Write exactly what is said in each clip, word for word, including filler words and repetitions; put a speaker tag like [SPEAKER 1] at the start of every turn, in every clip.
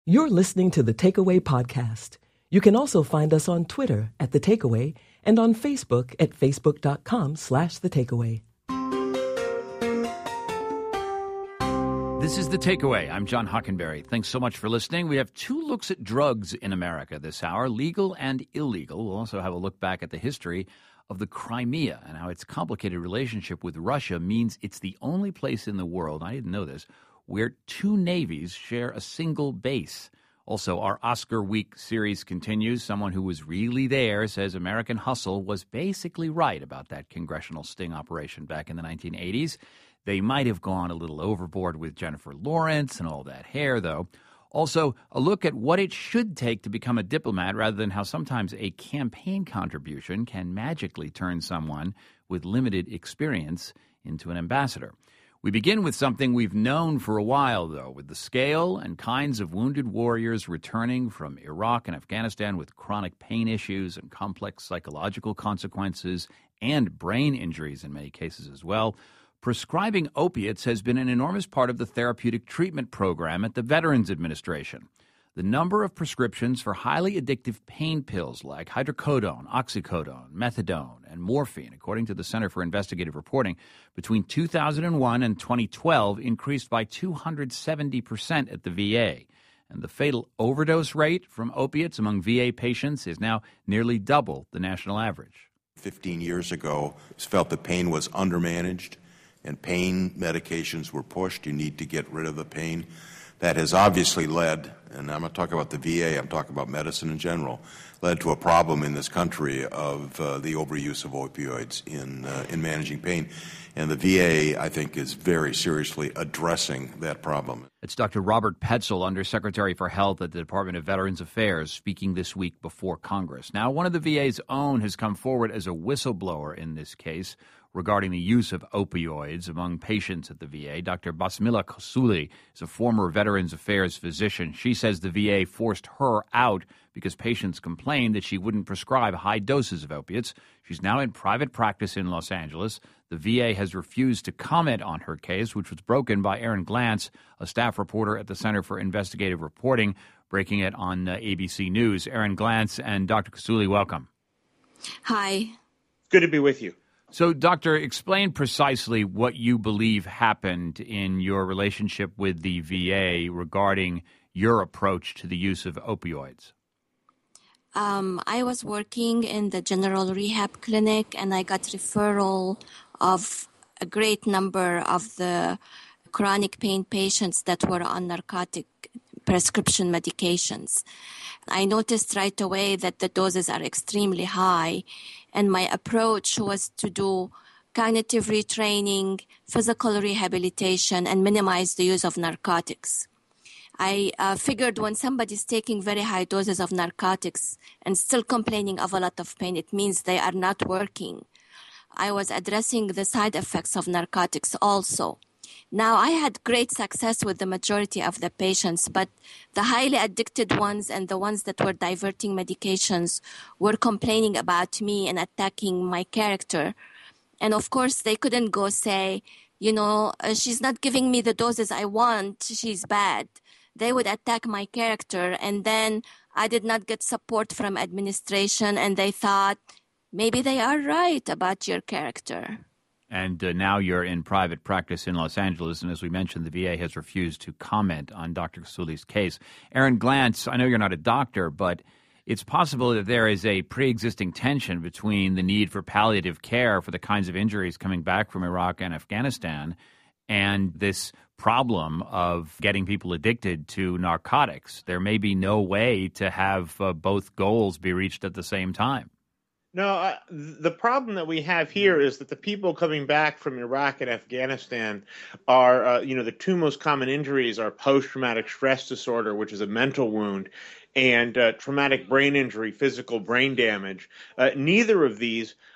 [SPEAKER 1] You're listening to The Takeaway Podcast. You can also find us on Twitter at The Takeaway and on Facebook at facebook.com slash The Takeaway.
[SPEAKER 2] This is The Takeaway. I'm John Hockenberry. Thanks so much for listening. We have two looks at drugs in America this hour, legal and illegal. We'll also have a look back at the history of the Crimea and how its complicated relationship with Russia means it's the only place in the world, I didn't know this, where two navies share a single base. Also, our Oscar Week series continues. Someone who was really there says American Hustle was basically right about that congressional sting operation back in the nineteen eighties. They might have gone a little overboard with Jennifer Lawrence and all that hair, though. Also, a look at what it should take to become a diplomat rather than how sometimes a campaign contribution can magically turn someone with limited experience into an ambassador. We begin with something we've known for a while, though, with the scale and kinds of wounded warriors returning from Iraq and Afghanistan with chronic pain issues and complex psychological consequences and brain injuries in many cases as well. Prescribing opiates has been an enormous part of the therapeutic treatment program at the Veterans Administration. The number of prescriptions for highly addictive pain pills like hydrocodone, oxycodone, methadone, and morphine, according to the Center for Investigative Reporting, between two thousand one and twenty twelve increased by two hundred seventy percent at the V A. And the fatal overdose rate from opiates among V A patients is now nearly double the national average.
[SPEAKER 3] Fifteen years ago, it was felt that pain was undermanaged and pain medications were pushed. You need to get rid of the pain. That has obviously led, and I'm not talking about the V A, I'm talking about medicine in general, led to a problem in this country of uh, the overuse of opioids in uh, in managing pain. And the V A, I think, is very seriously addressing that problem.
[SPEAKER 2] It's Doctor Robert Petzl, Undersecretary for Health at the Department of Veterans Affairs, speaking this week before Congress. Now, one of the V A's own has come forward as a whistleblower in this case regarding the use of opioids among patients at the V A. Doctor Basmila Kosouli is a former Veterans Affairs physician. She says the V A forced her out because patients complained that she wouldn't prescribe high doses of opiates. She's now in private practice in Los Angeles. The V A has refused to comment on her case, which was broken by Erin Glantz, a staff reporter at the Center for Investigative Reporting, breaking it on uh, A B C News. Erin Glantz and Doctor Kosouli, welcome.
[SPEAKER 4] Hi.
[SPEAKER 5] Good to be with you.
[SPEAKER 2] So, Doctor, explain precisely what you believe happened in your relationship with the V A regarding your approach to the use of opioids.
[SPEAKER 4] Um, I was working in the general rehab clinic, and I got referral of a great number of the chronic pain patients that were on narcotic prescription medications. I noticed right away that the doses are extremely high, and my approach was to do cognitive retraining, physical rehabilitation, and minimize the use of narcotics. I uh, figured when somebody's taking very high doses of narcotics and still complaining of a lot of pain, it means they are not working. I was addressing the side effects of narcotics also. Now, I had great success with the majority of the patients, but the highly addicted ones and the ones that were diverting medications were complaining about me and attacking my character. And of course, they couldn't go say, you know, uh, she's not giving me the doses I want, she's bad. They would attack my character, and then I did not get support from administration, and they thought, maybe they are right about your character.
[SPEAKER 2] And uh, now you're in private practice in Los Angeles, and as we mentioned, the V A has refused to comment on Doctor Kosouli's case. Erin Glantz, I know you're not a doctor, but it's possible that there is a pre-existing tension between the need for palliative care for the kinds of injuries coming back from Iraq and Afghanistan and this problem of getting people addicted to narcotics. There may be no way to have uh, both goals be reached at the same time.
[SPEAKER 5] No, uh, the problem that we have here is that the people coming back from Iraq and Afghanistan are, uh, you know, the two most common injuries are post-traumatic stress disorder, which is a mental wound, and uh, traumatic brain injury, physical brain damage. Uh, neither of these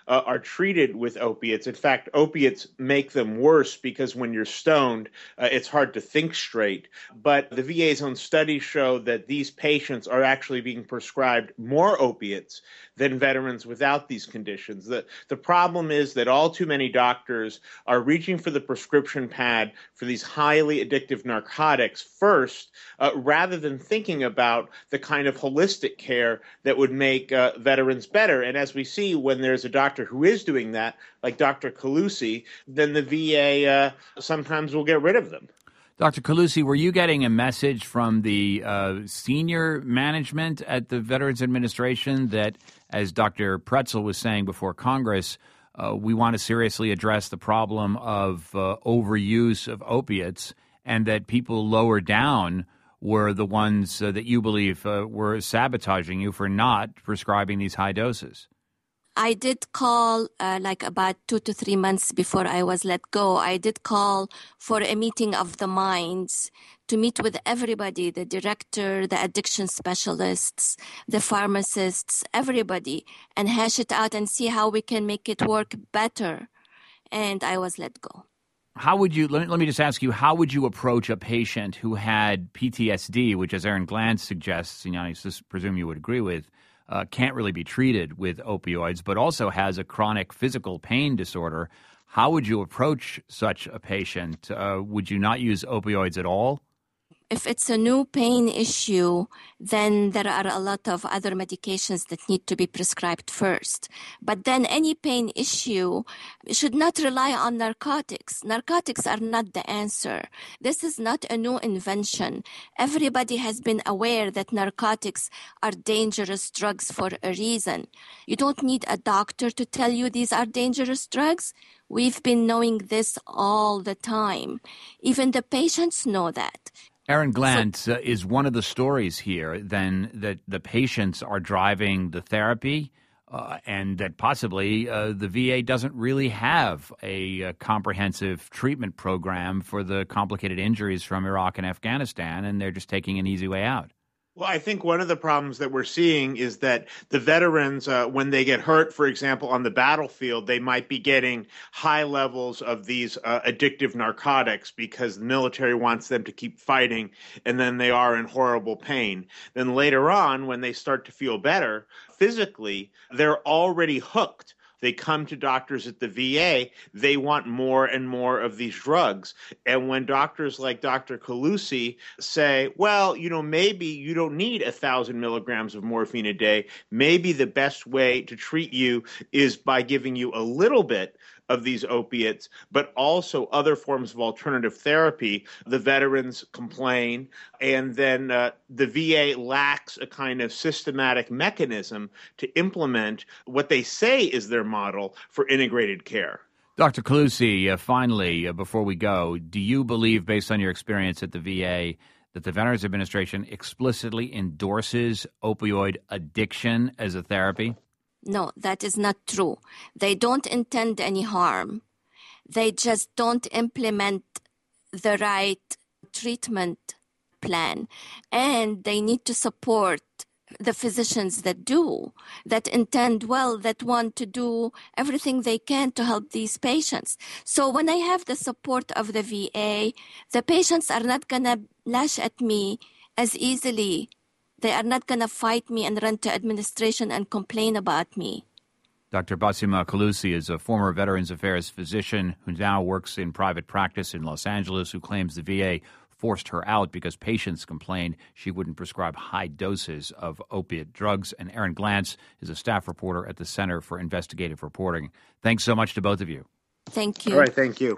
[SPEAKER 5] uh, are treated with opiates. In fact, opiates make them worse because when you're stoned, uh, it's hard to think straight. But the V A's own studies show that these patients are actually being prescribed more opiates than veterans without these conditions. The, the problem is that all too many doctors are reaching for the prescription pad for these highly addictive narcotics first, uh, rather than thinking about the kind of holistic care that would make uh, veterans better. And as we see, when there's a doctor who is doing that, like Doctor Calusi, then the V A uh, sometimes will get rid of them.
[SPEAKER 2] Doctor Calusi, were you getting a message from the uh, senior management at the Veterans Administration that, as Doctor Pretzel was saying before Congress, uh, we want to seriously address the problem of uh, overuse of opiates, and that people lower down were the ones uh, that you believe uh, were sabotaging you for not prescribing these high doses?
[SPEAKER 4] I did call uh, like about two to three months before I was let go. I did call for a meeting of the minds to meet with everybody, the director, the addiction specialists, the pharmacists, everybody, and hash it out and see how we can make it work better. And I was let go.
[SPEAKER 2] How would you, let me, let me just ask you, how would you approach a patient who had P T S D, which, as Erin Glantz suggests, and I presume you would agree with, Uh, can't really be treated with opioids, but also has a chronic physical pain disorder? How would you approach such a patient? Uh, would you not use opioids at all?
[SPEAKER 4] If it's a new pain issue, then there are a lot of other medications that need to be prescribed first. But then any pain issue should not rely on narcotics. Narcotics are not the answer. This is not a new invention. Everybody has been aware that narcotics are dangerous drugs for a reason. You don't need a doctor to tell you these are dangerous drugs. We've been knowing this all the time. Even the patients know that.
[SPEAKER 2] Erin Glantz, uh, is one of the stories here then that the patients are driving the therapy uh, and that possibly uh, the V A doesn't really have a, a comprehensive treatment program for the complicated injuries from Iraq and Afghanistan, and they're just taking an easy way out?
[SPEAKER 5] Well, I think one of the problems that we're seeing is that the veterans, uh, when they get hurt, for example, on the battlefield, they might be getting high levels of these uh, addictive narcotics because the military wants them to keep fighting, and then they are in horrible pain. Then later on, when they start to feel better physically, they're already hooked. They come to doctors at the V A, they want more and more of these drugs. And when doctors like Doctor Calusi say, well, you know, maybe you don't need a thousand milligrams of morphine a day. Maybe the best way to treat you is by giving you a little bit of these opiates, but also other forms of alternative therapy. The veterans complain, and then uh, the V A lacks a kind of systematic mechanism to implement what they say is their model for integrated care.
[SPEAKER 2] Doctor Calusi, uh, finally, uh, before we go, do you believe, based on your experience at the V A, that the Veterans Administration explicitly endorses opioid addiction as a therapy?
[SPEAKER 4] No, that is not true. They don't intend any harm. They just don't implement the right treatment plan. And they need to support the physicians that do, that intend well, that want to do everything they can to help these patients. So when I have the support of the V A, the patients are not going to lash at me as easily. They are not going to fight me and run to administration and complain about me.
[SPEAKER 2] Doctor Basima Calusi is a former Veterans Affairs physician who now works in private practice in Los Angeles, who claims the V A forced her out because patients complained she wouldn't prescribe high doses of opiate drugs. And Erin Glantz is a staff reporter at the Center for Investigative Reporting. Thanks so much to both of you.
[SPEAKER 4] Thank you.
[SPEAKER 5] All right, thank you.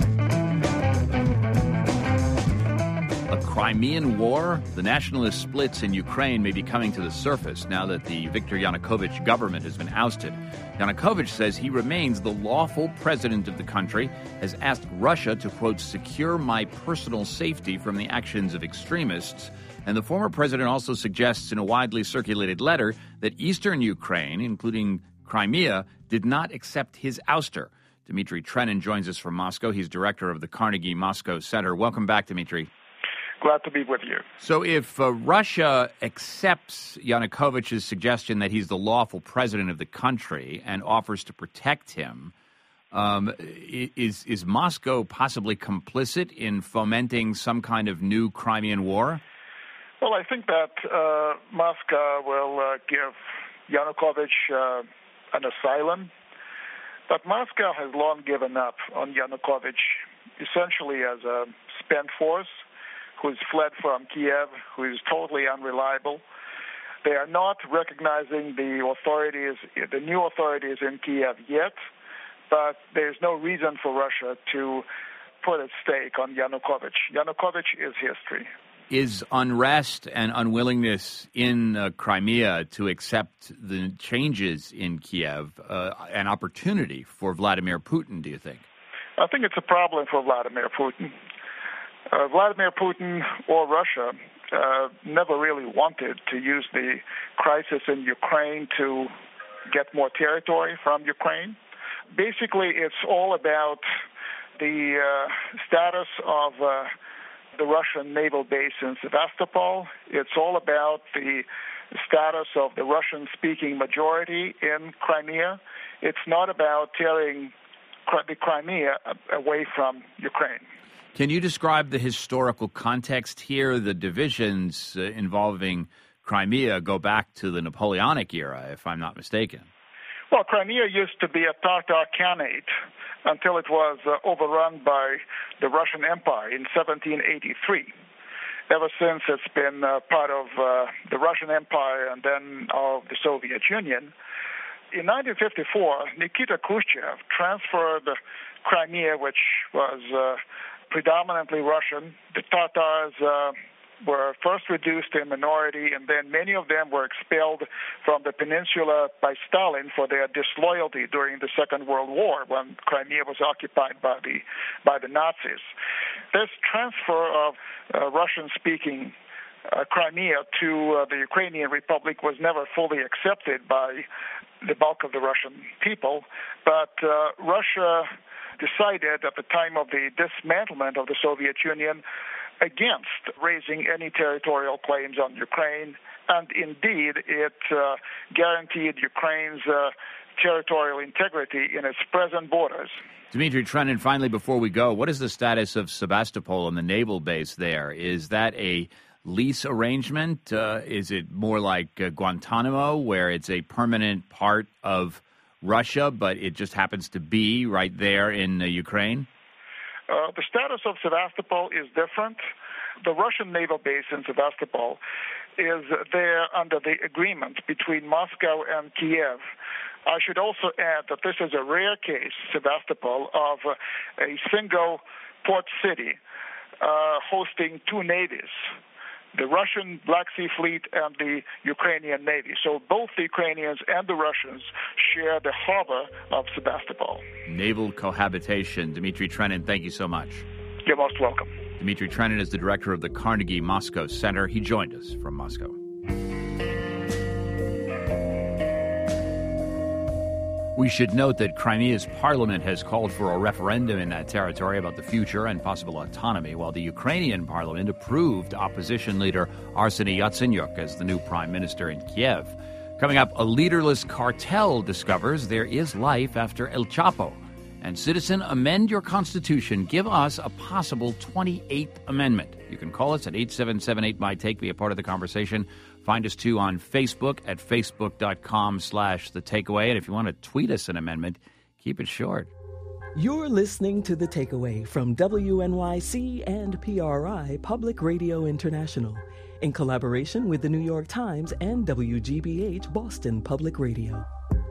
[SPEAKER 2] A Crimean war? The nationalist splits in Ukraine may be coming to the surface now that the Viktor Yanukovych government has been ousted. Yanukovych says he remains the lawful president of the country, has asked Russia to, quote, secure my personal safety from the actions of extremists. And the former president also suggests in a widely circulated letter that eastern Ukraine, including Crimea, did not accept his ouster. Dmitry Trenin joins us from Moscow. He's director of the Carnegie Moscow Center. Welcome back, Dmitry.
[SPEAKER 6] Glad to be with you.
[SPEAKER 2] So if uh, Russia accepts Yanukovych's suggestion that he's the lawful president of the country and offers to protect him, um, is is Moscow possibly complicit in fomenting some kind of new Crimean war?
[SPEAKER 6] Well, I think that uh, Moscow will uh, give Yanukovych uh, an asylum, but Moscow has long given up on Yanukovych essentially as a spent force who's fled from Kiev, who is totally unreliable. They are not recognizing the authorities, the new authorities in Kiev yet, but there's no reason for Russia to put its stake on Yanukovych. Yanukovych is history.
[SPEAKER 2] Is unrest and unwillingness in uh, Crimea to accept the changes in Kiev uh, an opportunity for Vladimir Putin, do you think?
[SPEAKER 6] I think it's a problem for Vladimir Putin. Uh, Vladimir Putin or Russia uh, never really wanted to use the crisis in Ukraine to get more territory from Ukraine. Basically, it's all about the uh, status of uh, the Russian naval base in Sevastopol. It's all about the status of the Russian-speaking majority in Crimea. It's not about tearing the Crimea away from Ukraine.
[SPEAKER 2] Can you describe the historical context here? The divisions uh, involving Crimea go back to the Napoleonic era, if I'm not mistaken.
[SPEAKER 6] Well, Crimea used to be a Tatar Khanate until it was uh, overrun by the Russian Empire in seventeen eighty-three. Ever since, it's been uh, part of uh, the Russian Empire and then of the Soviet Union. In nineteen fifty-four, Nikita Khrushchev transferred Crimea, which was uh, predominantly Russian. The Tatars uh, were first reduced in minority, and then many of them were expelled from the peninsula by Stalin for their disloyalty during the Second World War, when Crimea was occupied by the by the Nazis. This transfer of uh, Russian-speaking uh, Crimea to uh, the Ukrainian Republic was never fully accepted by the bulk of the Russian people, but uh, Russia decided at the time of the dismantlement of the Soviet Union against raising any territorial claims on Ukraine, and indeed it uh, guaranteed Ukraine's uh, territorial integrity in its present borders.
[SPEAKER 2] Dmitry Trenin, finally, before we go, what is the status of Sebastopol and the naval base there? Is that a lease arrangement? Uh, is it more like uh, Guantanamo, where it's a permanent part of Russia, but it just happens to be right there in uh, Ukraine?
[SPEAKER 6] Uh, the status of Sevastopol is different. The Russian naval base in Sevastopol is there under the agreement between Moscow and Kiev. I should also add that this is a rare case, Sevastopol, of uh, a single port city uh, hosting two navies, the Russian Black Sea Fleet and the Ukrainian Navy. So both the Ukrainians and the Russians share the harbor of Sebastopol.
[SPEAKER 2] Naval cohabitation. Dmitry Trenin, thank you so much.
[SPEAKER 6] You're most welcome.
[SPEAKER 2] Dmitry Trenin is the director of the Carnegie Moscow Center. He joined us from Moscow. We should note that Crimea's parliament has called for a referendum in that territory about the future and possible autonomy, while the Ukrainian parliament approved opposition leader Arseniy Yatsenyuk as the new prime minister in Kiev. Coming up, a leaderless cartel discovers there is life after El Chapo. And citizen, amend your constitution. Give us a possible twenty-eighth amendment. You can call us at eight seven seven eight my take, be a part of the conversation. Find us, too, on Facebook at facebook.com slash the takeaway. And if you want to tweet us an amendment, keep it short.
[SPEAKER 1] You're listening to The Takeaway from W N Y C and P R I Public Radio International in collaboration with the New York Times and W G B H Boston Public Radio.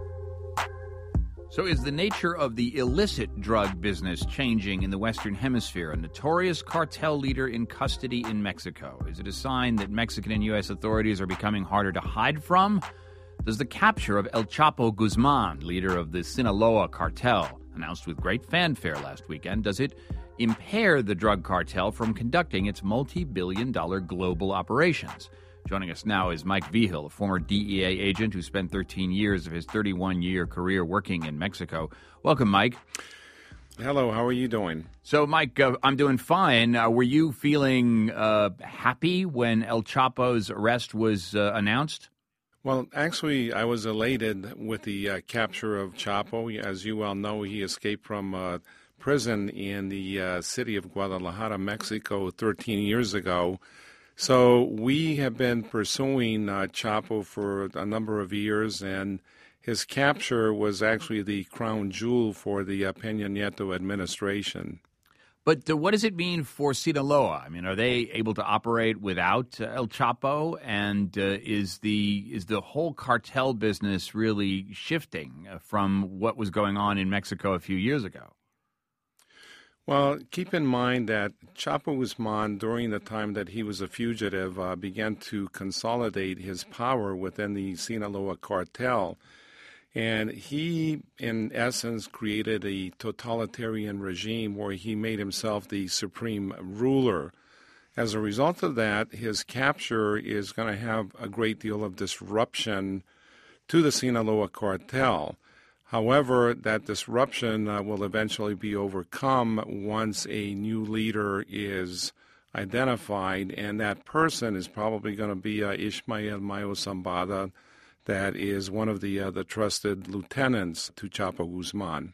[SPEAKER 2] So is the nature of the illicit drug business changing in the Western Hemisphere? A notorious cartel leader in custody in Mexico. Is it a sign that Mexican and U S authorities are becoming harder to hide from? Does the capture of El Chapo Guzman, leader of the Sinaloa cartel, announced with great fanfare last weekend, does it impair the drug cartel from conducting its multi-billion dollar global operations? Joining us now is Mike Vigil, a former D E A agent who spent thirteen years of his thirty-one year career working in Mexico. Welcome, Mike.
[SPEAKER 7] Hello, how are you doing?
[SPEAKER 2] So, Mike, uh, I'm doing fine. Uh, were you feeling uh, happy when El Chapo's arrest was uh, announced?
[SPEAKER 7] Well, actually, I was elated with the uh, capture of Chapo. As you well know, he escaped from uh, prison in the uh, city of Guadalajara, Mexico, thirteen years ago. So we have been pursuing uh, Chapo for a number of years, and his capture was actually the crown jewel for the uh, Peña Nieto administration.
[SPEAKER 2] But uh, what does it mean for Sinaloa? I mean, are they able to operate without uh, El Chapo? And uh, is the is the whole cartel business really shifting uh, from what was going on in Mexico a few years ago?
[SPEAKER 7] Well, keep in mind that Chapo Guzman, during the time that he was a fugitive, uh, began to consolidate his power within the Sinaloa cartel. And he, in essence, created a totalitarian regime where he made himself the supreme ruler. As a result of that, his capture is going to have a great deal of disruption to the Sinaloa cartel. However, that disruption uh, will eventually be overcome once a new leader is identified, and that person is probably going to be uh, Ishmael Mayo Zambada, that is one of the uh, the trusted lieutenants to Chapo Guzman.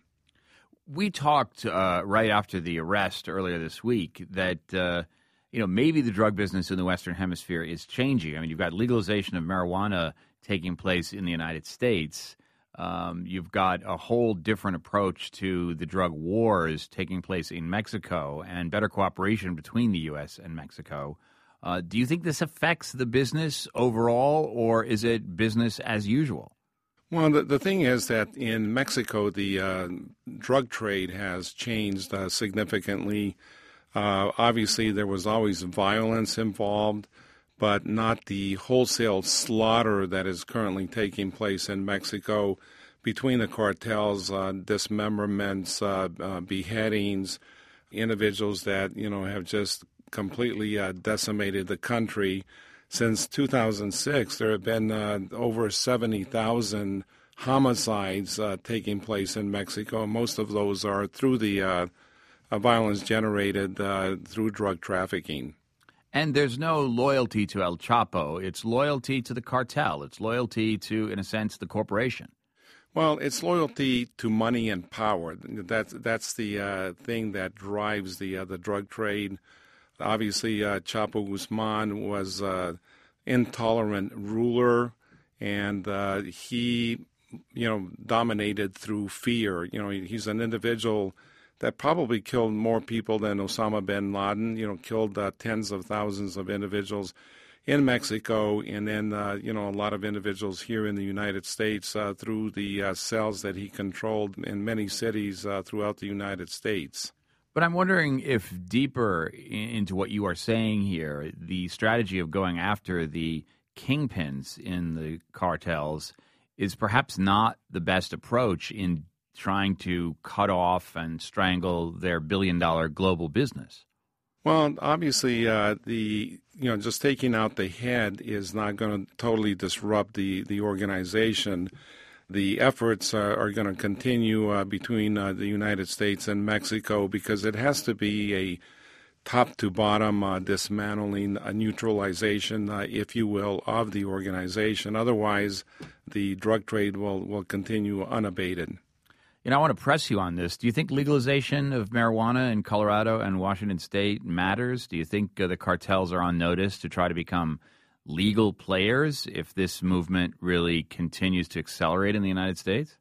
[SPEAKER 2] We talked uh, right after the arrest earlier this week that uh, you know maybe the drug business in the Western Hemisphere is changing. I mean, you've got legalization of marijuana taking place in the United States. Um, you've got a whole different approach to the drug wars taking place in Mexico and better cooperation between the U S and Mexico. Uh, do you think this affects the business overall, or is it business as usual?
[SPEAKER 7] Well, the, the thing is that in Mexico, the uh, drug trade has changed uh, significantly. Uh, obviously, there was always violence involved, but not the wholesale slaughter that is currently taking place in Mexico between the cartels, uh, dismemberments, uh, uh, beheadings, individuals that, you know, have just completely uh, decimated the country. Since two thousand six, there have been uh, over seventy thousand homicides uh, taking place in Mexico. Most of those are through the uh, uh, violence generated uh, through drug trafficking.
[SPEAKER 2] And there's no loyalty to El Chapo. It's loyalty to the cartel. It's loyalty to, in a sense, the corporation.
[SPEAKER 7] Well, it's loyalty to money and power. That's that's the uh, thing that drives the uh, the drug trade. Obviously, uh, Chapo Guzman was an intolerant ruler, and uh, he, you know, dominated through fear. You know, he's an individual that probably killed more people than Osama bin Laden, you know, killed uh, tens of thousands of individuals in Mexico, and then, uh, you know, a lot of individuals here in the United States uh, through the uh, cells that he controlled in many cities uh, throughout the United States.
[SPEAKER 2] But I'm wondering if deeper into what you are saying here, the strategy of going after the kingpins in the cartels is perhaps not the best approach in trying to cut off and strangle their billion-dollar global business.
[SPEAKER 7] Well, obviously, uh, the you know just taking out the head is not going to totally disrupt the, the organization. The efforts are, are going to continue uh, between uh, the United States and Mexico because it has to be a top-to-bottom uh, dismantling, a neutralization, uh, if you will, of the organization. Otherwise, the drug trade will, will continue unabated.
[SPEAKER 2] You know, I want to press you on this. Do you think legalization of marijuana in Colorado and Washington State matters? Do you think uh, the cartels are on notice to try to become legal players if this movement really continues to accelerate in the United States?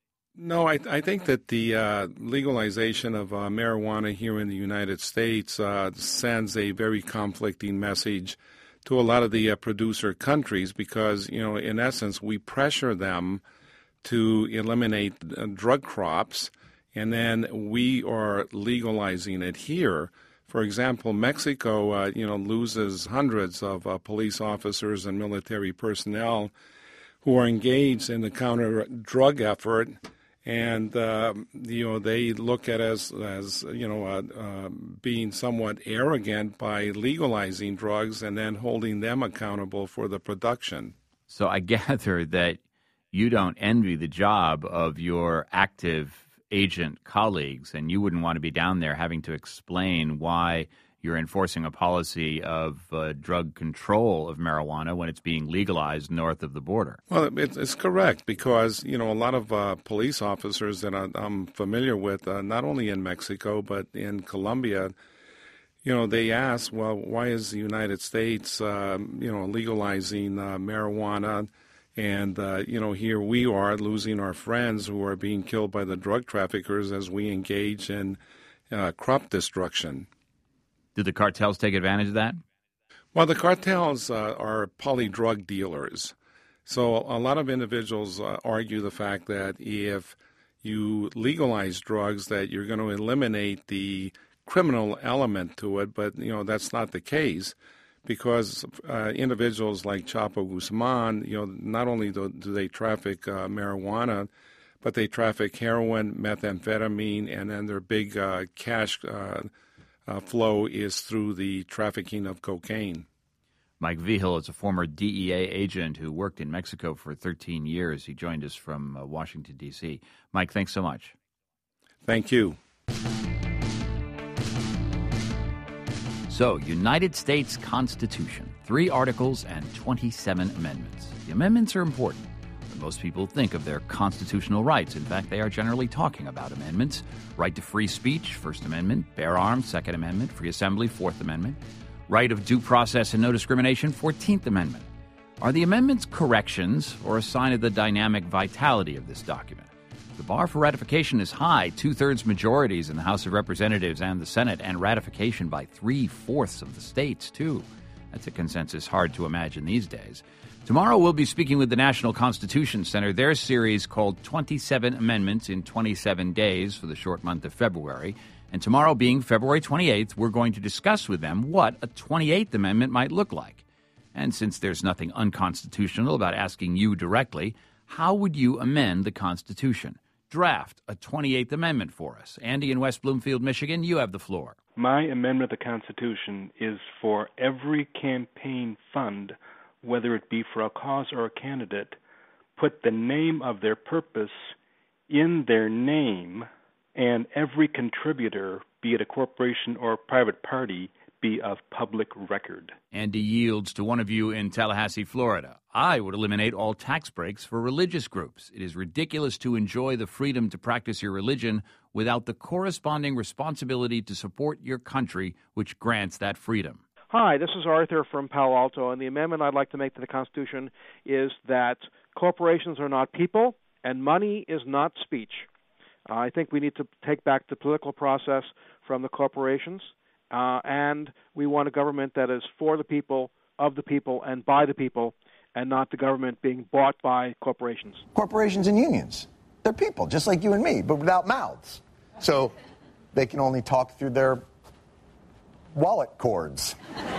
[SPEAKER 7] No, I, I think that the uh, legalization of uh, marijuana here in the United States uh, sends a very conflicting message to a lot of the uh, producer countries because, you know, in essence, we pressure them to eliminate uh, drug crops, and then we are legalizing it here. For example, Mexico, uh, you know, loses hundreds of uh, police officers and military personnel who are engaged in the counter-drug effort, and uh, you know they look at us as you know uh, uh, being somewhat arrogant by legalizing drugs and then holding them accountable for the production.
[SPEAKER 2] So I gather that you don't envy the job of your active agent colleagues, and you wouldn't want to be down there having to explain why you're enforcing a policy of uh, drug control of marijuana when it's being legalized north of the border.
[SPEAKER 7] Well, it, it's correct because, you know, a lot of uh, police officers that I, I'm familiar with, uh, not only in Mexico but in Colombia, you know, they ask, well, why is the United States, uh, you know, legalizing uh, marijuana? And, uh, you know, here we are losing our friends who are being killed by the drug traffickers as we engage in uh, crop destruction.
[SPEAKER 2] Do the cartels take advantage of that?
[SPEAKER 7] Well, the cartels uh, are poly-drug dealers. So a lot of individuals uh, argue the fact that if you legalize drugs, that you're going to eliminate the criminal element to it. But, you know, that's not the case because uh, individuals like Chapo Guzman, you know, not only do, do they traffic uh, marijuana, but they traffic heroin, methamphetamine, and then their big uh, cash uh Uh, flow is through the trafficking of cocaine.
[SPEAKER 2] Mike Vigil is a former D E A agent who worked in Mexico for thirteen years. He joined us from uh, Washington, D C Mike, thanks so much.
[SPEAKER 7] Thank you.
[SPEAKER 2] So, United States Constitution, three articles and twenty-seven amendments. The amendments are important. Most people think of their constitutional rights. In fact, they are generally talking about amendments. Right to free speech, First Amendment. Bear arms, Second Amendment. Free assembly, Fourth Amendment. Right of due process and no discrimination, Fourteenth Amendment. Are the amendments corrections or a sign of the dynamic vitality of this document? The bar for ratification is high, two-thirds majorities in the House of Representatives and the Senate, and ratification by three-fourths of the states, too. That's a consensus hard to imagine these days. Tomorrow we'll be speaking with the National Constitution Center. Their series called twenty-seven Amendments in twenty-seven days for the short month of February. And tomorrow being February twenty-eighth, we're going to discuss with them what a twenty-eighth Amendment might look like. And since there's nothing unconstitutional about asking you directly, how would you amend the Constitution? Draft a twenty-eighth Amendment for us. Andy in West Bloomfield, Michigan, you have the floor.
[SPEAKER 8] My amendment of the Constitution is for every campaign fund, whether it be for a cause or a candidate, put the name of their purpose in their name, and every contributor, be it a corporation or a private party, be of public record.
[SPEAKER 2] Andy yields to one of you in Tallahassee, Florida. I would eliminate all tax breaks for religious groups. It is ridiculous to enjoy the freedom to practice your religion without the corresponding responsibility to support your country, which grants that freedom.
[SPEAKER 9] Hi, this is Arthur from Palo Alto, and the amendment I'd like to make to the Constitution is that corporations are not people and money is not speech. Uh, I think we need to take back the political process from the corporations, uh, and we want a government that is for the people, of the people, and by the people, and not the government being bought by corporations.
[SPEAKER 10] Corporations and unions, they're people, just like you and me, but without mouths. So they can only talk through their wallet cords.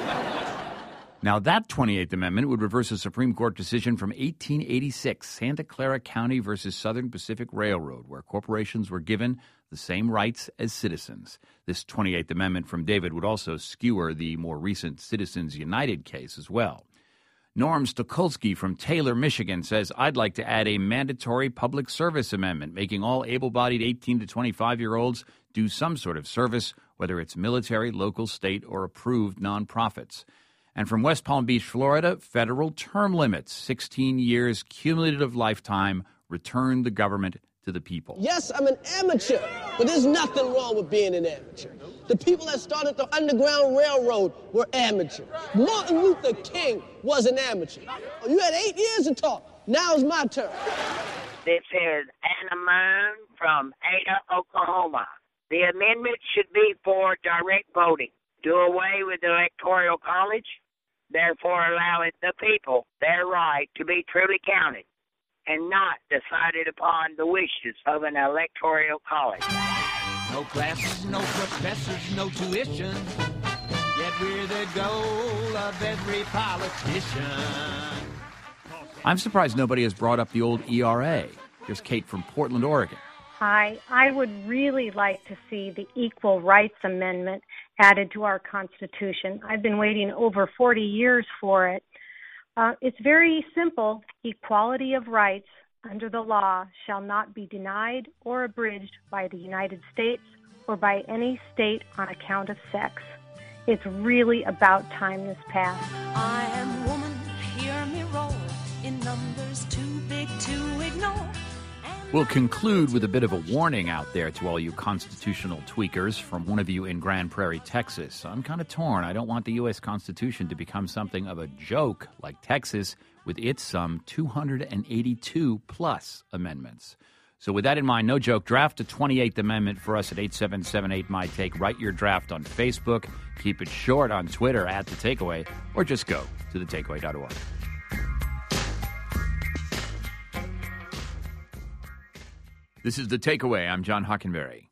[SPEAKER 2] Now, that twenty-eighth Amendment would reverse a Supreme Court decision from eighteen eighty-six, Santa Clara County versus Southern Pacific Railroad, where corporations were given the same rights as citizens. This twenty-eighth Amendment from David would also skewer the more recent Citizens United case as well. Norm Stokulski from Taylor, Michigan says, I'd like to add a mandatory public service amendment, making all able-bodied eighteen to twenty-five-year-olds do some sort of service, whether it's military, local, state, or approved nonprofits. And from West Palm Beach, Florida, federal term limits, sixteen years cumulative lifetime, return the government to the people.
[SPEAKER 11] Yes, I'm an amateur, but there's nothing wrong with being an amateur. The people that started the Underground Railroad were amateurs. Martin Luther King was an amateur. You had eight years to talk. Now it's my turn.
[SPEAKER 12] This is Anna Moon from Ada, Oklahoma. The amendment should be for direct voting. Do away with the Electoral College, therefore allowing the people their right to be truly counted and not decided upon the wishes of an Electoral College.
[SPEAKER 13] No classes, no professors, no tuition, yet we're the goal of every politician.
[SPEAKER 2] I'm surprised nobody has brought up the old E R A. Here's Kate from Portland, Oregon.
[SPEAKER 14] Hi, I would really like to see the Equal Rights Amendment added to our Constitution. I've been waiting over forty years for it. Uh, it's very simple, equality of rights under the law shall not be denied or abridged by the United States or by any state on account of sex. It's really about time this passed.
[SPEAKER 15] I am woman, hear me roll, in numbers too big to ignore.
[SPEAKER 2] We'll conclude with a bit of a warning out there to all you constitutional tweakers from one of you in Grand Prairie, Texas. I'm kind of torn. I don't want the U S Constitution to become something of a joke like Texas with its some two hundred eighty-two plus amendments. So with that in mind, no joke, draft the twenty-eighth Amendment for us at eight seven seven eight my take. Write your draft on Facebook. Keep it short on Twitter at The Takeaway, or just go to the takeaway dot org. This is The Takeaway. I'm John Hockenberry.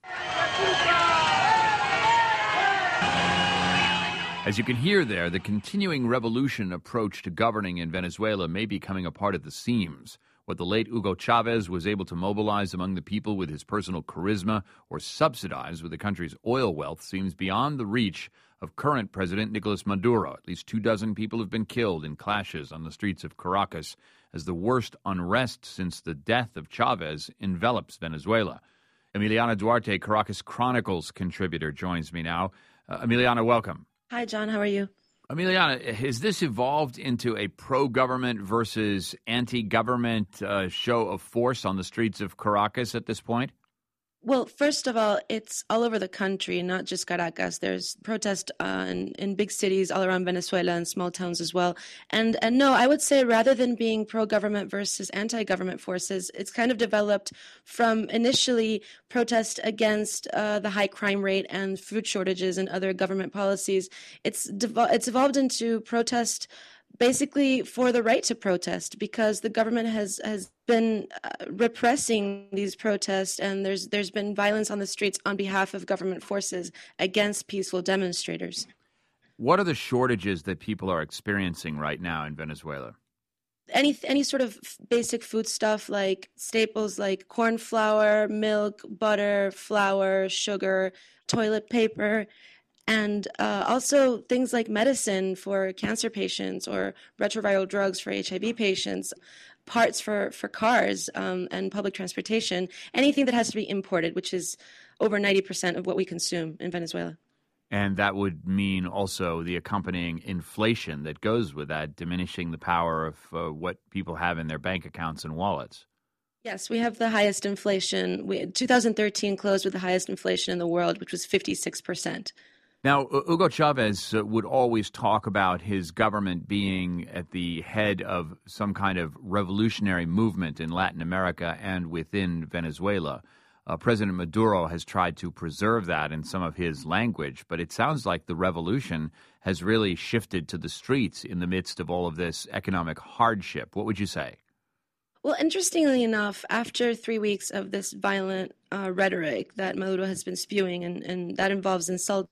[SPEAKER 2] As you can hear there, the continuing revolution approach to governing in Venezuela may be coming apart at the seams. What the late Hugo Chavez was able to mobilize among the people with his personal charisma or subsidize with the country's oil wealth seems beyond the reach of current President Nicolas Maduro. At least two dozen people have been killed in clashes on the streets of Caracas as the worst unrest since the death of Chavez envelops Venezuela. Emiliana Duarte, Caracas Chronicles contributor, joins me now. Uh, Emiliana, welcome.
[SPEAKER 16] Hi, John. How are you?
[SPEAKER 2] Emiliana, has this evolved into a pro-government versus anti-government uh, show of force on the streets of Caracas at this point?
[SPEAKER 16] Well, first of all, it's all over the country, not just Caracas. There's protest uh, in, in big cities all around Venezuela and small towns as well. And and no, I would say rather than being pro-government versus anti-government forces, it's kind of developed from initially protest against uh, the high crime rate and food shortages and other government policies. It's devo- it's evolved into protest basically for the right to protest, because the government has, has been uh, repressing these protests, and there's there's been violence on the streets on behalf of government forces against peaceful demonstrators.
[SPEAKER 2] What are the shortages that people are experiencing right now in Venezuela?
[SPEAKER 16] Any any sort of basic food stuff like staples like corn flour, milk, butter, flour, sugar, toilet paper. And uh, also things like medicine for cancer patients or retroviral drugs for H I V patients, parts for, for cars um, and public transportation, anything that has to be imported, which is over ninety percent of what we consume in Venezuela.
[SPEAKER 2] And that would mean also the accompanying inflation that goes with that, diminishing the power of uh, what people have in their bank accounts and wallets.
[SPEAKER 16] Yes, we have the highest inflation. We, two thousand thirteen closed with the highest inflation in the world, which was fifty-six percent.
[SPEAKER 2] Now, Hugo Chavez uh, would always talk about his government being at the head of some kind of revolutionary movement in Latin America and within Venezuela. Uh, President Maduro has tried to preserve that in some of his language, but it sounds like the revolution has really shifted to the streets in the midst of all of this economic hardship. What would you say?
[SPEAKER 16] Well, interestingly enough, after three weeks of this violent uh, rhetoric that Maduro has been spewing, and, and that involves insulting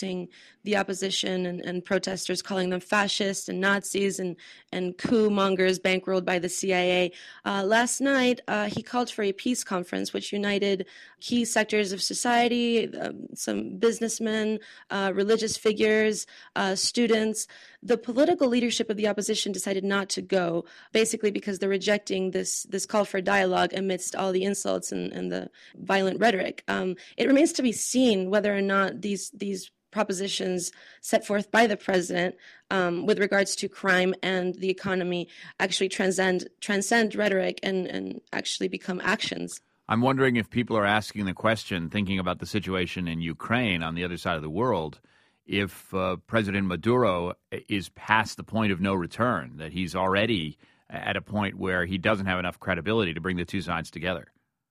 [SPEAKER 16] the opposition and, and protesters, calling them fascists and Nazis and, and coup mongers bankrolled by the C I A. Uh, last night, uh, he called for a peace conference which united key sectors of society, um, some businessmen, uh, religious figures, uh, students. The political leadership of the opposition decided not to go, basically because they're rejecting this this call for dialogue amidst all the insults and, and the violent rhetoric. Um, it remains to be seen whether or not these these propositions set forth by the president um, with regards to crime and the economy actually transcend transcend rhetoric and, and actually become actions.
[SPEAKER 2] I'm wondering if people are asking the question, thinking about the situation in Ukraine on the other side of the world, if uh, President Maduro is past the point of no return, that he's already at a point where he doesn't have enough credibility to bring the two sides together.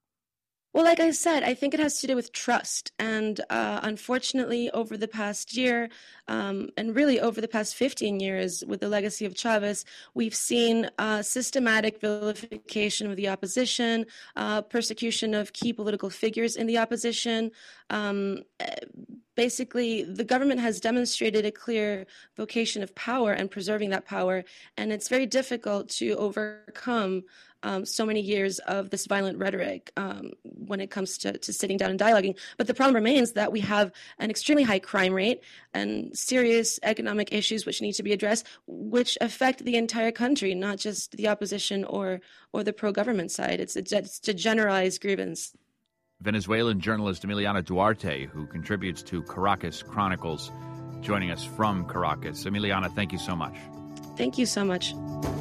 [SPEAKER 16] Well, like I said, I think it has to do with trust. And uh, unfortunately, over the past year, um, and really over the past fifteen years, with the legacy of Chavez, we've seen uh, systematic vilification of the opposition, uh, persecution of key political figures in the opposition, um, basically the government has demonstrated a clear vocation of power and preserving that power, and it's very difficult to overcome um, so many years of this violent rhetoric um, when it comes to, to sitting down and dialoguing. But the problem remains that we have an extremely high crime rate and serious economic issues which need to be addressed, which affect the entire country, not just the opposition or or the pro-government side. It's a, it's a generalized grievance.
[SPEAKER 2] Venezuelan journalist Emiliana Duarte, who contributes to Caracas Chronicles, joining us from Caracas. Emiliana, thank you so much.
[SPEAKER 16] Thank you so much.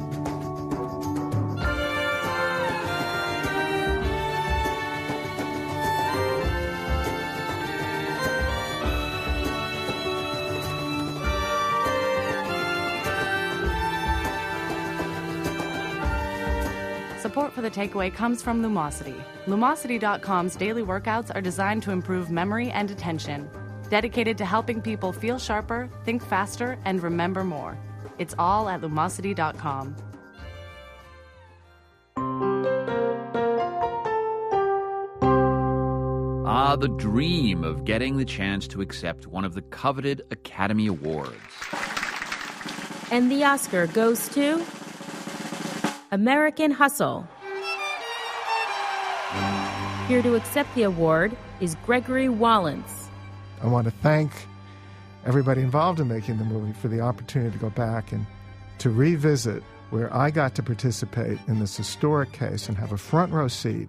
[SPEAKER 17] Support for The Takeaway comes from Lumosity. Lumosity dot com's daily workouts are designed to improve memory and attention, dedicated to helping people feel sharper, think faster, and remember more. It's all at Lumosity dot com.
[SPEAKER 2] Ah, the dream of getting the chance to accept one of the coveted Academy Awards.
[SPEAKER 18] And the Oscar goes to American Hustle. Here to accept the award is Gregory Wallance.
[SPEAKER 19] I want to thank everybody involved in making the movie for the opportunity to go back and to revisit where I got to participate in this historic case and have a front row seat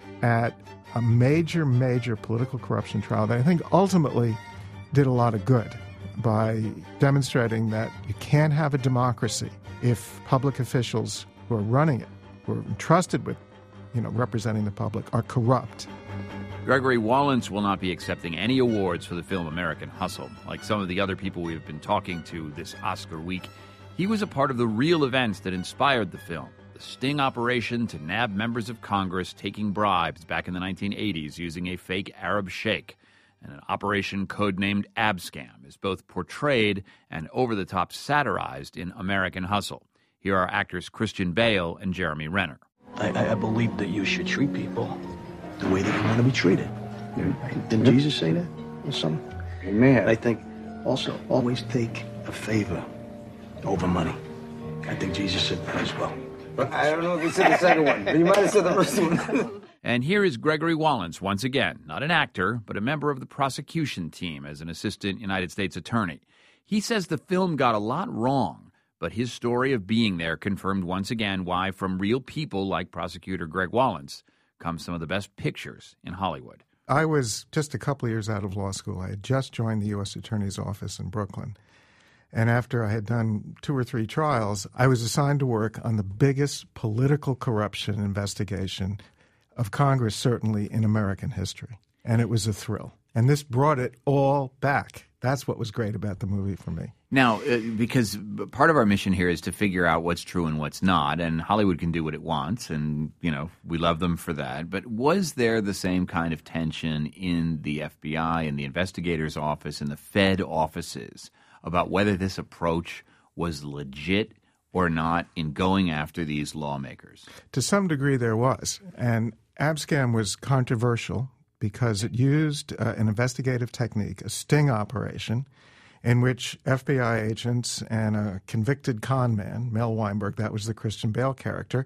[SPEAKER 19] at a major, major political corruption trial that I think ultimately did a lot of good by demonstrating that you can't have a democracy if public officials who are running it, who are entrusted with, you know, representing the public, are corrupt.
[SPEAKER 2] Gregory Wallance will not be accepting any awards for the film American Hustle. Like some of the other people we have been talking to this Oscar week, he was a part of the real events that inspired the film. The sting operation to nab members of Congress taking bribes back in the nineteen eighties using a fake Arab sheikh, and an operation codenamed Abscam is both portrayed and over-the-top satirized in American Hustle. Here are actors Christian Bale and Jeremy Renner.
[SPEAKER 20] I, I believe that you should treat people the way that you want to be treated. Didn't Jesus say that or something? Amen. I think also always take a favor over money. I think Jesus said that as well.
[SPEAKER 21] But I don't know if he said the second one, but you might have said the first one.
[SPEAKER 2] And here is Gregory Wallance once again, not an actor, but a member of the prosecution team as an assistant United States attorney. He says the film got a lot wrong, but his story of being there confirmed once again why, from real people like prosecutor Greg Wallance, come some of the best pictures in Hollywood.
[SPEAKER 19] I was just a couple of years out of law school. I had just joined the U S Attorney's Office in Brooklyn. And after I had done two or three trials, I was assigned to work on the biggest political corruption investigation of Congress, certainly in American history. And it was a thrill. And this brought it all back. That's what was great about the movie for me.
[SPEAKER 2] Now, uh, because part of our mission here is to figure out what's true and what's not, and Hollywood can do what it wants, and, you know, we love them for that. But was there the same kind of tension in the F B I, in the investigator's office, in the Fed offices about whether this approach was legit or not in going after these lawmakers?
[SPEAKER 19] To some degree there was. And Abscam was controversial because it used uh, an investigative technique, a sting operation, in which F B I agents and a convicted con man, Mel Weinberg, that was the Christian Bale character,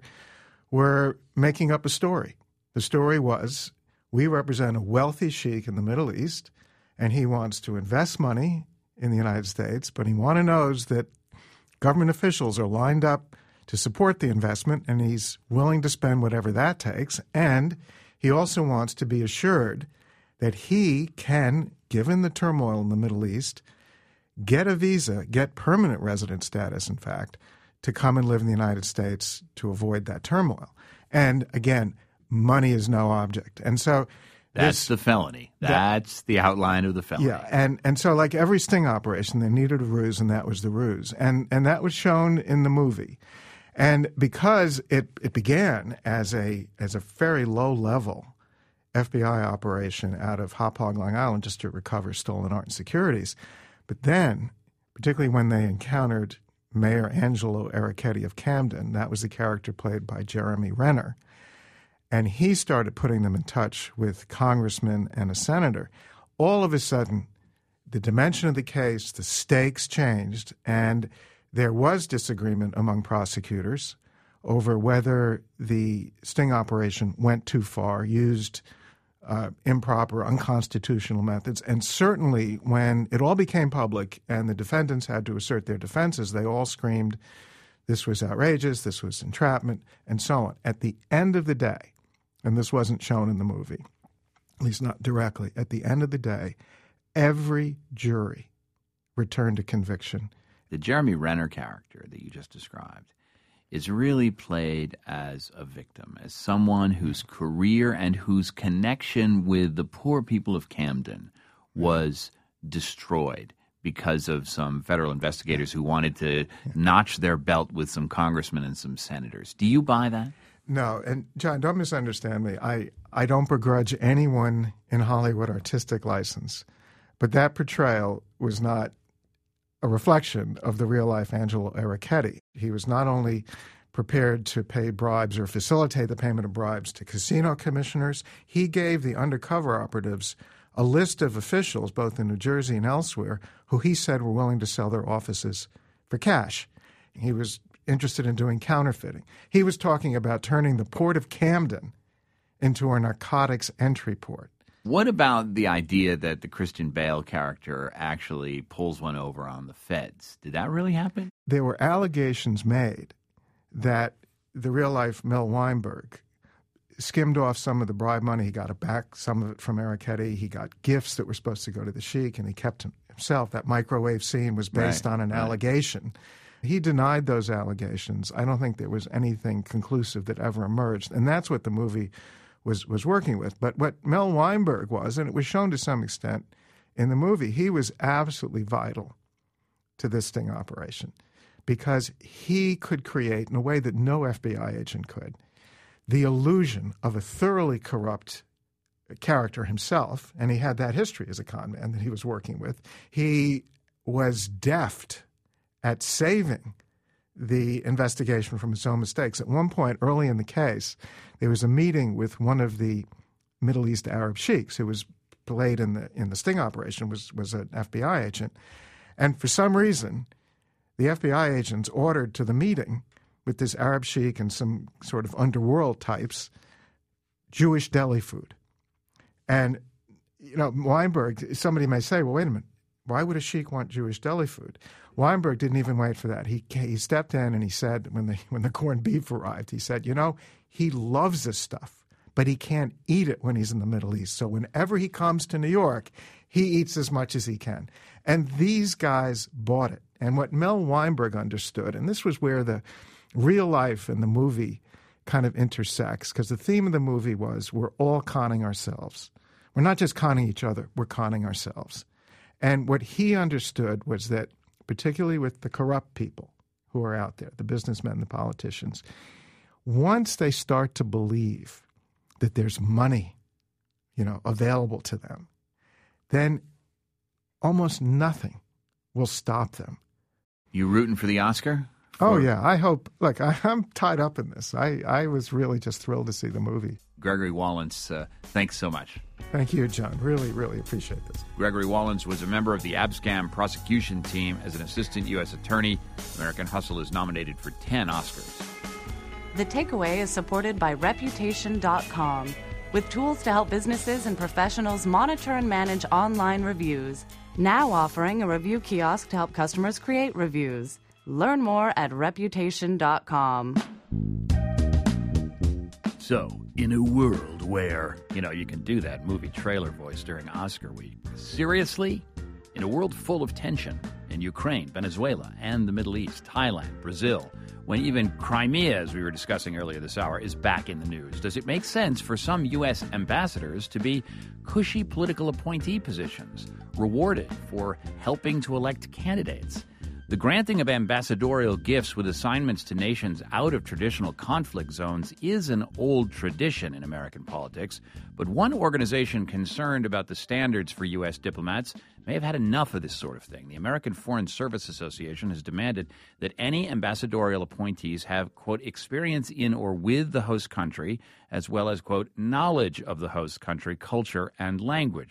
[SPEAKER 19] were making up a story. The story was, we represent a wealthy sheik in the Middle East, and he wants to invest money in the United States, but he want to knows that government officials are lined up to support the investment, and he's willing to spend whatever that takes, and he also wants to be assured that he can, given the turmoil in the Middle East, get a visa, get permanent resident status, in fact, to come and live in the United States to avoid that turmoil. And again, money is no object. And so
[SPEAKER 2] That's
[SPEAKER 19] this,
[SPEAKER 2] the felony. That's that, the outline of the felony.
[SPEAKER 19] Yeah, and, and so like every sting operation, they needed a ruse, and that was the ruse. And and that was shown in the movie. And because it, it began as a as a very low-level F B I operation out of Hauppauge, Long Island, just to recover stolen art and securities, but then, particularly when they encountered Mayor Angelo Ericetti of Camden, that was the character played by Jeremy Renner, and he started putting them in touch with congressmen and a senator, all of a sudden the dimension of the case, the stakes changed, and there was disagreement among prosecutors over whether the sting operation went too far, used uh, improper, unconstitutional methods. And certainly when it all became public and the defendants had to assert their defenses, they all screamed, this was outrageous, this was entrapment, and so on. At the end of the day, and this wasn't shown in the movie, at least not directly, at the end of the day, every jury returned a conviction.
[SPEAKER 2] The Jeremy Renner character that you just described is really played as a victim, as someone whose career and whose connection with the poor people of Camden was destroyed because of some federal investigators who wanted to notch their belt with some congressmen and some senators. Do you buy that?
[SPEAKER 19] No, and John, don't misunderstand me. I, I don't begrudge anyone in Hollywood artistic license, but that portrayal was not a reflection of the real-life Angelo Arricchetti. He was not only prepared to pay bribes or facilitate the payment of bribes to casino commissioners, he gave the undercover operatives a list of officials, both in New Jersey and elsewhere, who he said were willing to sell their offices for cash. He was interested in doing counterfeiting. He was talking about turning the port of Camden into a narcotics entry port.
[SPEAKER 2] What about the idea that the Christian Bale character actually pulls one over on the feds? Did that really happen?
[SPEAKER 19] There were allegations made that the real-life Mel Weinberg skimmed off some of the bribe money. He got it back, some of it from Arricchetti. He got gifts that were supposed to go to the sheik, and he kept them himself. That microwave scene was based right, on an right. allegation. He denied those allegations. I don't think there was anything conclusive that ever emerged, and that's what the movie was was working with. But what Mel Weinberg was, and it was shown to some extent in the movie, he was absolutely vital to this sting operation because he could create, in a way that no F B I agent could, the illusion of a thoroughly corrupt character himself, and he had that history as a con man that he was working with. He was deft at saving the investigation from its own mistakes. At one point early in the case, there was a meeting with one of the Middle East Arab sheiks who was played in the in the sting operation, was, was an F B I agent. And for some reason, the F B I agents ordered to the meeting with this Arab sheik and some sort of underworld types Jewish deli food. And, you know, Weinberg, somebody may say, well, wait a minute, why would a sheik want Jewish deli food? Weinberg didn't even wait for that. He he stepped in and he said, when the when the corned beef arrived, he said, you know, he loves this stuff, but he can't eat it when he's in the Middle East. So whenever he comes to New York, he eats as much as he can. And these guys bought it. And what Mel Weinberg understood, and this was where the real life and the movie kind of intersects, because the theme of the movie was we're all conning ourselves. We're not just conning each other, we're conning ourselves. And what he understood was that, particularly with the corrupt people who are out there, the businessmen, the politicians, once they start to believe that there's money, you know, available to them, then almost nothing will stop them.
[SPEAKER 2] You rooting for the Oscar?
[SPEAKER 19] For... Oh, yeah. I hope. Look, I, I'm tied up in this. I, I was really just thrilled to see the movie.
[SPEAKER 2] Gregory Wallens, uh, thanks so much.
[SPEAKER 19] Thank you, John. Really, really appreciate this.
[SPEAKER 2] Gregory Wallens was a member of the Abscam prosecution team as an assistant U S attorney. American Hustle is nominated for ten Oscars.
[SPEAKER 17] The Takeaway is supported by Reputation dot com, with tools to help businesses and professionals monitor and manage online reviews. Now offering a review kiosk to help customers create reviews. Learn more at Reputation dot com.
[SPEAKER 2] So, in a world where, you know, you can do that movie trailer voice during Oscar week, seriously? In a world full of tension in Ukraine, Venezuela, and the Middle East, Thailand, Brazil, when even Crimea, as we were discussing earlier this hour, is back in the news, does it make sense for some U S ambassadors to be cushy political appointee positions, rewarded for helping to elect candidates? The granting of ambassadorial gifts with assignments to nations out of traditional conflict zones is an old tradition in American politics, but one organization concerned about the standards for U S diplomats may have had enough of this sort of thing. The American Foreign Service Association has demanded that any ambassadorial appointees have, quote, experience in or with the host country, as well as, quote, knowledge of the host country, culture, and language.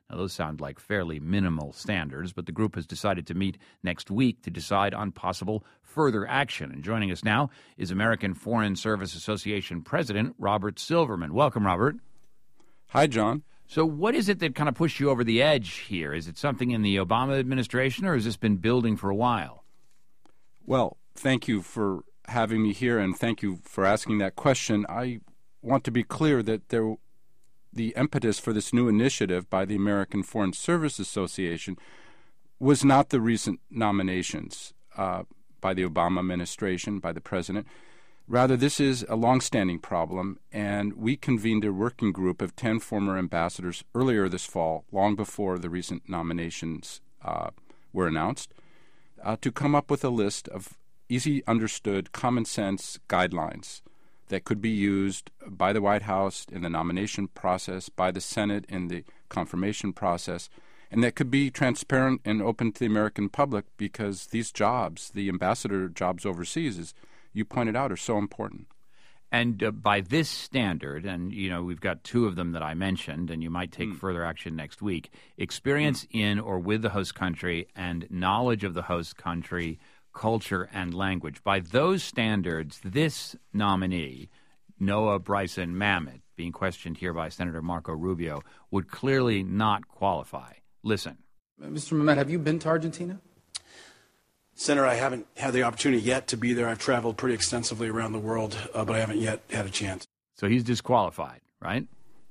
[SPEAKER 2] Now, those sound like fairly minimal standards, but the group has decided to meet next week to decide on possible further action. And joining us now is American Foreign Service Association President Robert Silverman. Welcome, Robert.
[SPEAKER 3] Hi, John.
[SPEAKER 2] So what is it that kind of pushed you over the edge here? Is it something in the Obama administration, or has this been building for a while?
[SPEAKER 3] Well, thank you for having me here, and thank you for asking that question. I want to be clear that there, the impetus for this new initiative by the American Foreign Service Association was not the recent nominations uh, by the Obama administration, by the president. Rather, this is a long-standing problem, and we convened a working group of ten former ambassadors earlier this fall, long before the recent nominations uh, were announced, uh, to come up with a list of easy-understood, common-sense guidelines that could be used by the White House in the nomination process, by the Senate in the confirmation process, and that could be transparent and open to the American public, because these jobs, the ambassador jobs overseas, as you pointed out, are so important.
[SPEAKER 2] And uh, by this standard, and, you know, we've got two of them that I mentioned, and you might take mm. further action next week, experience mm. in or with the host country and knowledge of the host country, culture, and language. By those standards, this nominee, Noah Bryson Mamet, being questioned here by Senator Marco Rubio, would clearly not qualify. Listen.
[SPEAKER 22] Mister Mamet, have you been to Argentina?
[SPEAKER 23] Senator, I haven't had the opportunity yet to be there. I've traveled pretty extensively around the world, uh, but I haven't yet had a chance.
[SPEAKER 2] So he's disqualified, right?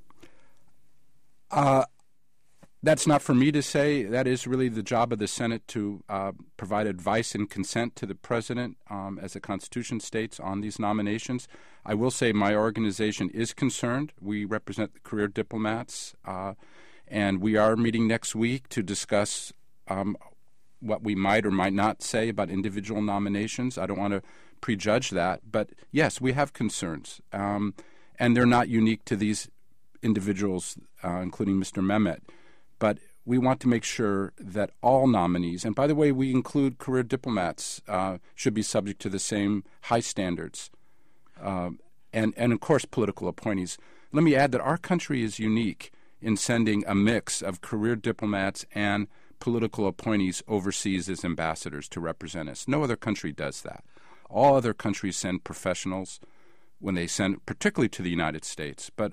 [SPEAKER 3] Uh, that's not for me to say. That is really the job of the Senate to uh, provide advice and consent to the president, um, as the Constitution states, on these nominations. I will say my organization is concerned. We represent the career diplomats, uh, and we are meeting next week to discuss um, what we might or might not say about individual nominations. I don't want to prejudge that, but yes, we have concerns, um, and they're not unique to these individuals, uh, including Mister Mamet. But we want to make sure that all nominees, and by the way, we include career diplomats, uh, should be subject to the same high standards, uh, and, and of course political appointees. Let me add that our country is unique in sending a mix of career diplomats and political appointees overseas as ambassadors to represent us. No other country does that. All other countries send professionals when they send, particularly to the United States, but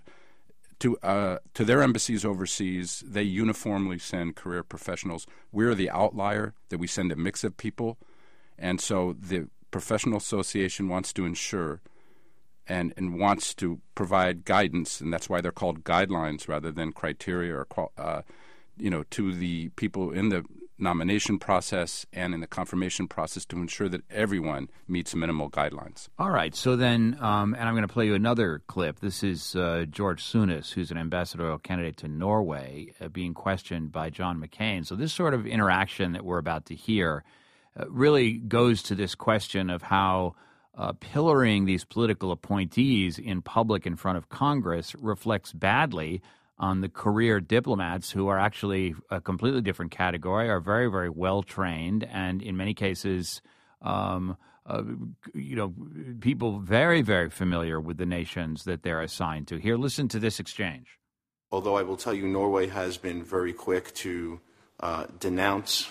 [SPEAKER 3] to uh, to their embassies overseas, they uniformly send career professionals. We're the outlier that we send a mix of people, and so the Professional Association wants to ensure and, and wants to provide guidance, and that's why they're called guidelines rather than criteria or qual- uh, you know, to the people in the nomination process and in the confirmation process to ensure that everyone meets minimal guidelines.
[SPEAKER 2] All right. So then, um, and I'm going to play you another clip. This is uh, George Souness, who's an ambassadorial candidate to Norway, uh, being questioned by John McCain. So this sort of interaction that we're about to hear uh, really goes to this question of how uh, pillaring these political appointees in public in front of Congress reflects badly on the career diplomats, who are actually a completely different category, are very, very well trained, and in many cases, um, uh, you know, people very, very familiar with the nations that they're assigned to. Here, listen to this exchange.
[SPEAKER 24] Although I will tell you, Norway has been very quick to uh, denounce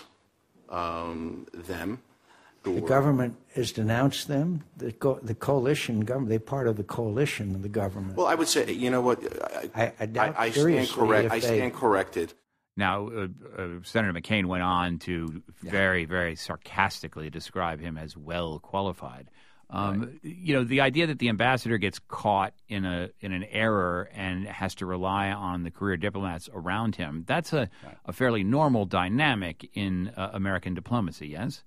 [SPEAKER 24] um, them.
[SPEAKER 25] The government has denounced them. The, co- the coalition government, they're part of the coalition of the government.
[SPEAKER 24] Well, I would say, you know what, I,
[SPEAKER 25] I, I, doubt
[SPEAKER 24] I, I stand correct. I stand
[SPEAKER 25] they...
[SPEAKER 24] corrected.
[SPEAKER 2] Now, uh, uh, Senator McCain went on to very, very sarcastically describe him as well qualified. Um, right. You know, the idea that the ambassador gets caught in a in an error and has to rely on the career diplomats around him, that's a, right. a fairly normal dynamic in uh, American diplomacy, yes?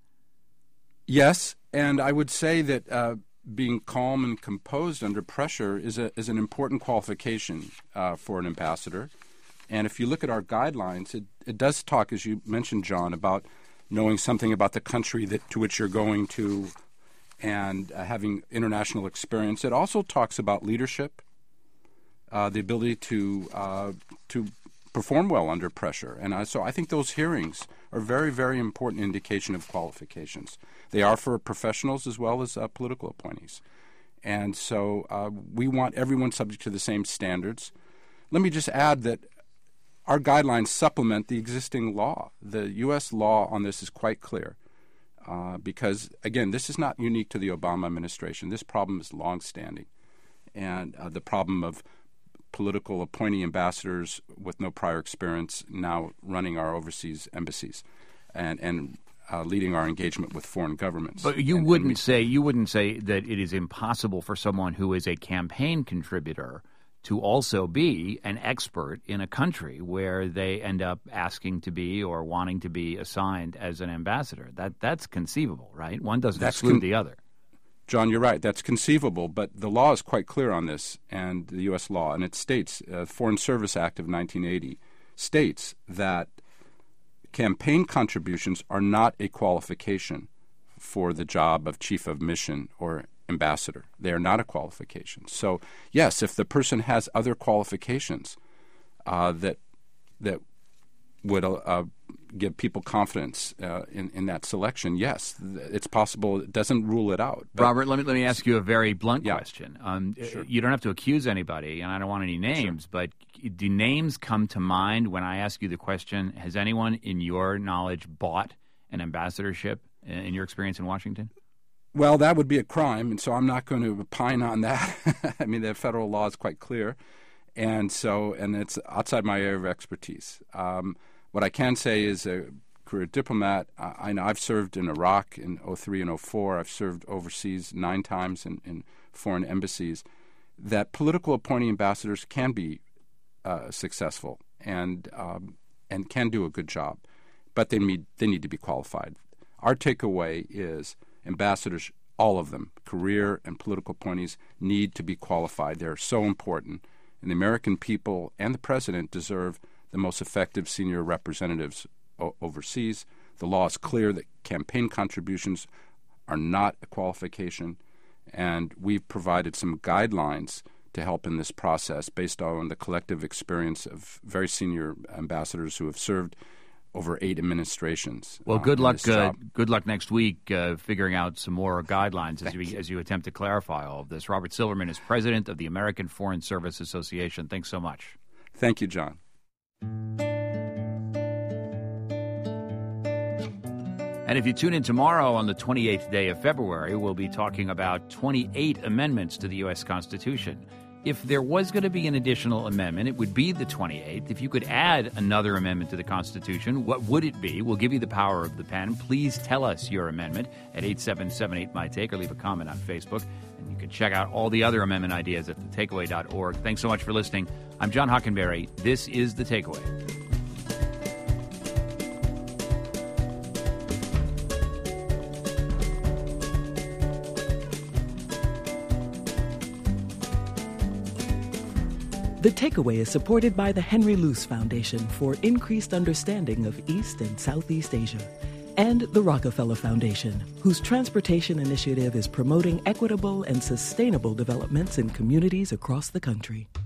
[SPEAKER 3] Yes, and I would say that uh, being calm and composed under pressure is a is an important qualification uh, for an ambassador. And if you look at our guidelines, it, it does talk, as you mentioned, John, about knowing something about the country that to which you're going to and uh, having international experience. It also talks about leadership, uh, the ability to uh, to perform well under pressure. And uh, so I think those hearings are very, very important indication of qualifications. They are for professionals as well as uh, political appointees. And so uh, we want everyone subject to the same standards. Let me just add that our guidelines supplement the existing law. The U S law on this is quite clear uh, because, again, this is not unique to the Obama administration. This problem is longstanding. And uh, the problem of political appointee ambassadors with no prior experience now running our overseas embassies and, and uh, leading our engagement with foreign governments.
[SPEAKER 2] But you
[SPEAKER 3] and,
[SPEAKER 2] wouldn't
[SPEAKER 3] and we,
[SPEAKER 2] say you wouldn't say that it is impossible for someone who is a campaign contributor to also be an expert in a country where they end up asking to be or wanting to be assigned as an ambassador. That that's conceivable, right? One doesn't
[SPEAKER 3] That's
[SPEAKER 2] exclude
[SPEAKER 3] con-
[SPEAKER 2] the other.
[SPEAKER 3] John, you're right. That's conceivable, but the law is quite clear on this, and the U S law, and it states, uh, Foreign Service Act of nineteen eighty states that campaign contributions are not a qualification for the job of chief of mission or ambassador. They are not a qualification. So, yes, if the person has other qualifications uh, that that would uh, give people confidence uh, in, in that selection, yes, it's possible. It doesn't rule it out.
[SPEAKER 2] But Robert, let me let me ask you a very blunt
[SPEAKER 3] yeah.
[SPEAKER 2] question. Um,
[SPEAKER 3] Sure.
[SPEAKER 2] You don't have to accuse anybody, and I don't want any names, sure. but do names come to mind when I ask you the question, has anyone in your knowledge bought an ambassadorship in your experience in Washington?
[SPEAKER 3] Well, that would be a crime, and so I'm not going to opine on that. I mean, the federal law is quite clear, and so and it's outside my area of expertise. Um, what I can say is a career diplomat, I, I know I've served in Iraq in oh three and oh four. I've served overseas nine times in, in foreign embassies, that political appointee ambassadors can be uh, successful and um, and can do a good job, but they need they need to be qualified. Our takeaway is ambassadors, all of them, career and political appointees, need to be qualified. They're so important, and the American people and the president deserve the most effective senior representatives o- overseas. The law is clear that campaign contributions are not a qualification, and we've provided some guidelines to help in this process based on the collective experience of very senior ambassadors who have served over eight administrations.
[SPEAKER 2] Well,
[SPEAKER 3] uh,
[SPEAKER 2] good
[SPEAKER 3] in
[SPEAKER 2] luck.
[SPEAKER 3] this
[SPEAKER 2] Uh,
[SPEAKER 3] job.
[SPEAKER 2] good luck next week uh, figuring out some more guidelines as you, as you attempt to clarify all of this. Robert Silverman is president of the American Foreign Service Association. Thanks so much.
[SPEAKER 3] Thank you, John.
[SPEAKER 2] And if you tune in tomorrow on the twenty-eighth day of February, we'll be talking about twenty-eight amendments to the U S Constitution. If there was going to be an additional amendment, it would be the twenty-eighth. If you could add another amendment to the Constitution, what would it be? We'll give you the power of the pen. Please tell us your amendment at eight seven seven eight, M Y T A K E, or leave a comment on Facebook. And you can check out all the other amendment ideas at the takeaway dot org. Thanks so much for listening. I'm John Hockenberry. This is The Takeaway.
[SPEAKER 1] The Takeaway is supported by the Henry Luce Foundation for increased understanding of East and Southeast Asia, and the Rockefeller Foundation, whose transportation initiative is promoting equitable and sustainable developments in communities across the country.